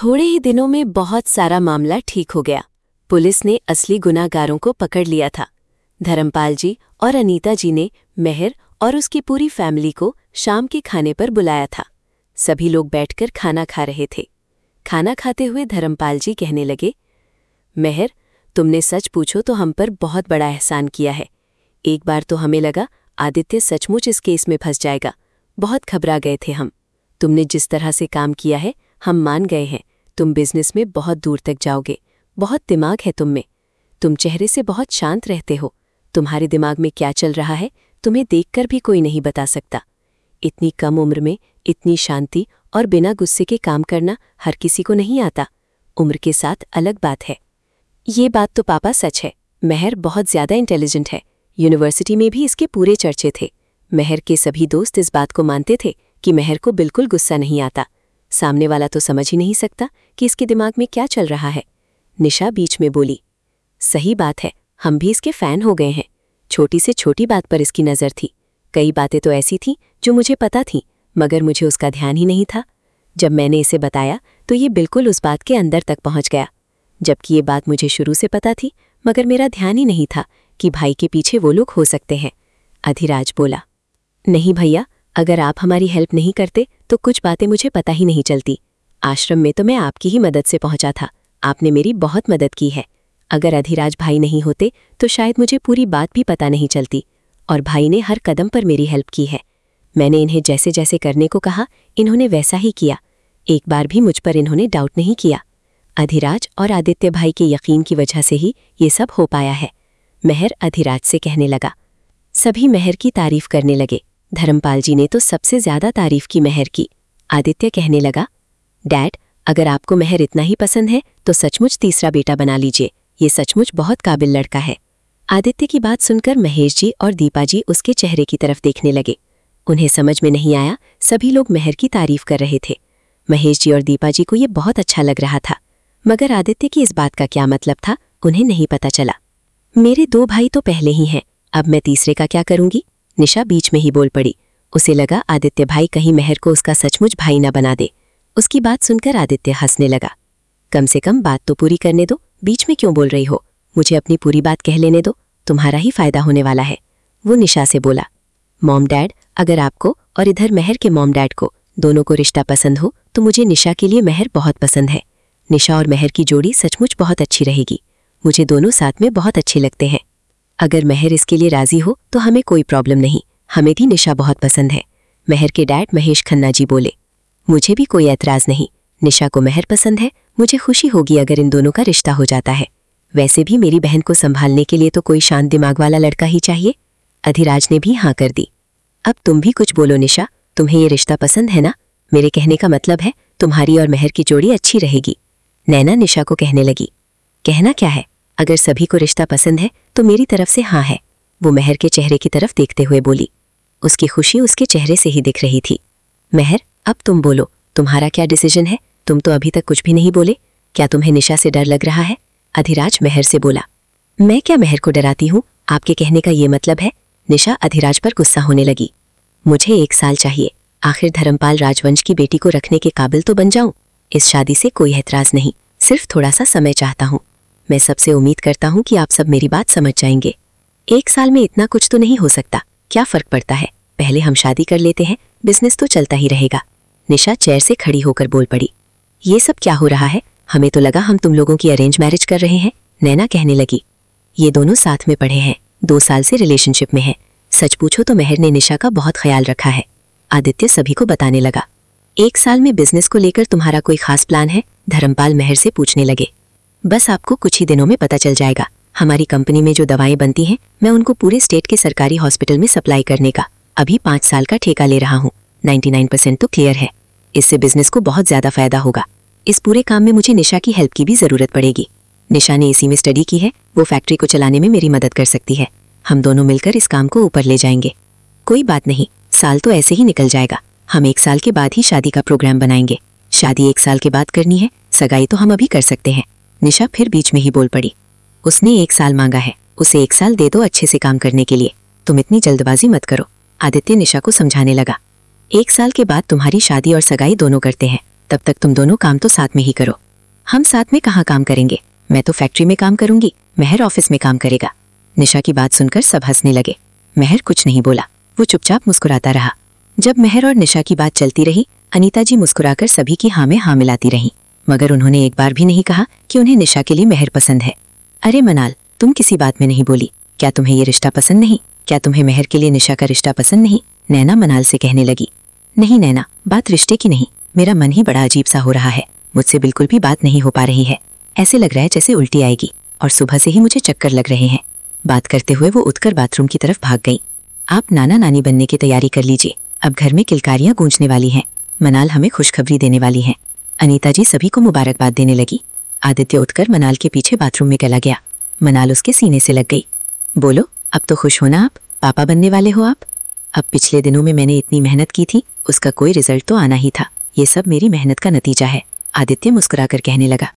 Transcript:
थोड़े ही दिनों में बहुत सारा मामला ठीक हो गया। पुलिस ने असली गुनाहगारों को पकड़ लिया था। धर्मपाल जी और अनीता जी ने मेहर और उसकी पूरी फैमिली को शाम के खाने पर बुलाया था। सभी लोग बैठकर खाना खा रहे थे। खाना खाते हुए धर्मपाल जी कहने लगे, मेहर, तुमने सच पूछो तो हम पर बहुत बड़ा एहसान किया है। एक बार तो हमें लगा आदित्य सचमुच इस केस में फंस जाएगा। बहुत घबरा गए थे हम। तुमने जिस तरह से काम किया है हम मान गए हैं। तुम बिजनेस में बहुत दूर तक जाओगे। बहुत दिमाग है तुम में। तुम चेहरे से बहुत शांत रहते हो। तुम्हारे दिमाग में क्या चल रहा है तुम्हें देखकर भी कोई नहीं बता सकता। इतनी कम उम्र में इतनी शांति और बिना गुस्से के काम करना हर किसी को नहीं आता। उम्र के साथ अलग बात है। ये बात तो पापा सच है। मेहर बहुत ज़्यादा इंटेलिजेंट है। यूनिवर्सिटी में भी इसके पूरे चर्चे थे। मेहर के सभी दोस्त इस बात को मानते थे कि मेहर को बिल्कुल गुस्सा नहीं आता। सामने वाला तो समझ ही नहीं सकता कि इसके दिमाग में क्या चल रहा है। निशा बीच में बोली, सही बात है, हम भी इसके फ़ैन हो गए हैं। छोटी से छोटी बात पर इसकी नज़र थी। कई बातें तो ऐसी थीं जो मुझे पता थीं, मगर मुझे उसका ध्यान ही नहीं था। जब मैंने इसे बताया तो ये बिल्कुल उस बात के अंदर तक पहुंच गया, जबकि ये बात मुझे शुरू से पता थी, मगर मेरा ध्यान ही नहीं था कि भाई के पीछे वो लोग हो सकते हैं। अधिराज बोला, नहीं भैया, अगर आप हमारी हेल्प नहीं करते तो कुछ बातें मुझे पता ही नहीं चलती। आश्रम में तो मैं आपकी ही मदद से पहुंचा था। आपने मेरी बहुत मदद की है। अगर अधिराज भाई नहीं होते तो शायद मुझे पूरी बात भी पता नहीं चलती। और भाई ने हर कदम पर मेरी हेल्प की है। मैंने इन्हें जैसे जैसे करने को कहा इन्होंने वैसा ही किया। एक बार भी मुझ पर इन्होंने डाउट नहीं किया। अधिराज और आदित्य भाई के यकीन की वजह से ही ये सब हो पाया है। मेहर अधिराज से कहने लगा। सभी मेहर की तारीफ करने लगे। धर्मपाल जी ने तो सबसे ज़्यादा तारीफ की मेहर की। आदित्य कहने लगा, डैड, अगर आपको मेहर इतना ही पसंद है तो सचमुच तीसरा बेटा बना लीजिए। ये सचमुच बहुत काबिल लड़का है। आदित्य की बात सुनकर महेश जी और दीपा जी उसके चेहरे की तरफ देखने लगे। उन्हें समझ में नहीं आया, सभी लोग मेहर की तारीफ कर रहे थे। महेश जी और दीपा जी को ये बहुत अच्छा लग रहा था, मगर आदित्य की इस बात का क्या मतलब था उन्हें नहीं पता चला। मेरे दो भाई तो पहले ही हैं, अब मैं तीसरे का क्या करूंगी? निशा बीच में ही बोल पड़ी। उसे लगा आदित्य भाई कहीं मेहर को उसका सचमुच भाई न बना दे। उसकी बात सुनकर आदित्य हंसने लगा। कम से कम बात तो पूरी करने दो, बीच में क्यों बोल रही हो? मुझे अपनी पूरी बात कह लेने दो, तुम्हारा ही फायदा होने वाला है। वो निशा से बोला, मॉम डैड, अगर आपको और इधर मेहर के मॉम डैड को दोनों को रिश्ता पसंद हो तो मुझे निशा के लिए मेहर बहुत पसंद है। निशा और मेहर की जोड़ी सचमुच बहुत अच्छी रहेगी। मुझे दोनों साथ में बहुत अच्छे लगते हैं। अगर मेहर इसके लिए राजी हो तो हमें कोई प्रॉब्लम नहीं। हमें भी निशा बहुत पसंद है। मेहर के डैड महेश खन्ना जी बोले, मुझे भी कोई ऐतराज़ नहीं। निशा को मेहर पसंद है। मुझे खुशी होगी अगर इन दोनों का रिश्ता हो जाता है। वैसे भी मेरी बहन को संभालने के लिए तो कोई शांत दिमाग वाला लड़का ही चाहिए। अधिराज ने भी हाँ कर दी। अब तुम भी कुछ बोलो निशा, तुम्हें ये रिश्ता पसंद है ना? मेरे कहने का मतलब है तुम्हारी और मेहर की जोड़ी अच्छी रहेगी। नैना निशा को कहने लगी, कहना क्या है? अगर सभी को रिश्ता पसंद है तो मेरी तरफ से हाँ है। वो मेहर के चेहरे की तरफ देखते हुए बोली। उसकी खुशी उसके चेहरे से ही दिख रही थी। मेहर, अब तुम बोलो, तुम्हारा क्या डिसीजन है? तुम तो अभी तक कुछ भी नहीं बोले। क्या तुम्हें निशा से डर लग रहा है? अधिराज मेहर से बोला। मैं क्या मेहर को डराती हूँ? आपके कहने का ये मतलब है? निशा अधिराज पर गुस्सा होने लगी। मुझे 1 साल चाहिए। आखिर धर्मपाल राजवंश की बेटी को रखने के काबिल तो बन जाऊं। इस शादी से कोई ऐतराज नहीं, सिर्फ थोड़ा सा समय चाहता हूँ। मैं सबसे उम्मीद करता हूँ कि आप सब मेरी बात समझ जाएंगे। 1 साल में इतना कुछ तो नहीं हो सकता। क्या फर्क पड़ता है? पहले हम शादी कर लेते हैं, बिजनेस तो चलता ही रहेगा। निशा चेयर से खड़ी होकर बोल पड़ी। ये सब क्या हो रहा है? हमें तो लगा हम तुम लोगों की अरेंज मैरिज कर रहे हैं। नैना कहने लगी। ये दोनों साथ में पढ़े हैं, 2 साल से रिलेशनशिप में हैं। सच पूछो तो मेहर ने निशा का बहुत ख्याल रखा है। आदित्य सभी को बताने लगा। 1 साल में बिजनेस को लेकर तुम्हारा कोई खास प्लान है? धर्मपाल मेहर से पूछने लगे। बस आपको कुछ ही दिनों में पता चल जाएगा। हमारी कंपनी में जो दवाएं बनती हैं मैं उनको पूरे स्टेट के सरकारी हॉस्पिटल में सप्लाई करने का अभी 5 साल का ठेका ले रहा हूँ। 99% तो क्लियर है। इससे बिजनेस को बहुत ज़्यादा फायदा होगा। इस पूरे काम में मुझे निशा की हेल्प की भी ज़रूरत पड़ेगी। निशा ने इसी में स्टडी की है, वो फैक्ट्री को चलाने में मेरी मदद कर सकती है। हम दोनों मिलकर इस काम को ऊपर ले जाएंगे। कोई बात नहीं, साल तो ऐसे ही निकल जाएगा। हम 1 साल के बाद ही शादी का प्रोग्राम बनाएंगे। शादी 1 साल के बाद करनी है, सगाई तो हम अभी कर सकते हैं। निशा फिर बीच में ही बोल पड़ी। उसने 1 साल मांगा है, उसे 1 साल दे दो अच्छे से काम करने के लिए। तुम इतनी जल्दबाजी मत करो। आदित्य निशा को समझाने लगा। 1 साल के बाद तुम्हारी शादी और सगाई दोनों करते हैं, तब तक तुम दोनों काम तो साथ में ही करो। हम साथ में कहाँ काम करेंगे? मैं तो फैक्ट्री में काम करूंगी, मेहर ऑफिस में काम करेगा। निशा की बात सुनकर सब हंसने लगे। मेहर कुछ नहीं बोला, वो चुपचाप मुस्कुराता रहा। जब मेहर और निशा की बात चलती रही, अनीता जी मुस्कुराकर सभी की हाँ में हाँ मिलाती रहीं, मगर उन्होंने एक बार भी नहीं कहा कि उन्हें निशा के लिए मेहर पसंद है। अरे मनाल, तुम किसी बात में नहीं बोली। क्या तुम्हें ये रिश्ता पसंद नहीं? क्या तुम्हें मेहर के लिए निशा का रिश्ता पसंद नहीं? नैना मनाल से कहने लगी। नहीं नैना, बात रिश्ते की नहीं, मेरा मन ही बड़ा अजीब सा हो रहा है। मुझसे बिल्कुल भी बात नहीं हो पा रही है। ऐसे लग रहा है जैसे उल्टी आएगी, और सुबह से ही मुझे चक्कर लग रहे हैं। बात करते हुए वो उठकर बाथरूम की तरफ भाग गई। आप नाना नानी बनने की तैयारी कर लीजिए, अब घर में किलकारियां गूंजने वाली हैं। मनाल हमें खुशखबरी देने वाली हैं। अनीता जी सभी को मुबारकबाद देने लगी। आदित्य उठकर मनाल के पीछे बाथरूम में चला गया। मनाल उसके सीने से लग गई। बोलो, अब तो खुश हो ना आप? पापा बनने वाले हो आप। अब पिछले दिनों में मैंने इतनी मेहनत की थी, उसका कोई रिजल्ट तो आना ही था। ये सब मेरी मेहनत का नतीजा है, आदित्य मुस्कुराकर कहने लगा।